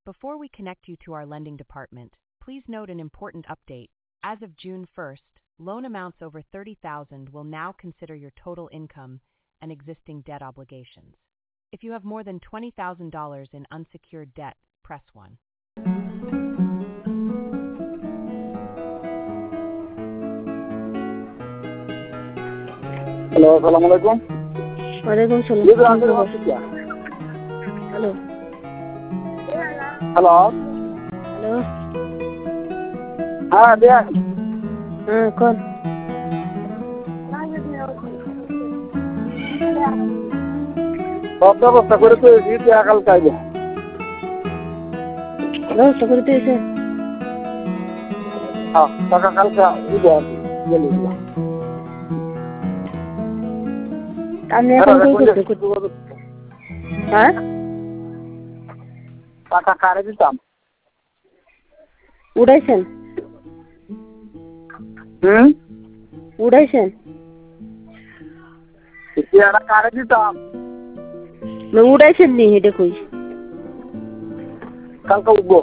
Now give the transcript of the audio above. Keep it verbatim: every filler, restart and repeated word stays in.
Before we connect you to our lending department, please note an important update. As of June first, loan amounts over thirty thousand dollars will now consider your total income and existing debt obligations. If you have more than twenty thousand dollars in unsecured debt, press one. Hello, assalamu alaikum. Walaikum salam. This is Amir Hospital. Hello. Hello. Hello. हाँ दिया हाँ कौन? सब व्यवस्था करे तो इसी क्या कल चाहिए व्यवस्था करते हैं हाँ पका कल का इधर ये लीजिए आपने এখন কই করতে হ্যাঁ টাকা কারে দিতাম উড়াইছেন হুম উড়াইছেন টাকা কারে দিতাম না উড়াইছেন নি এটা কই কালকে উঠবো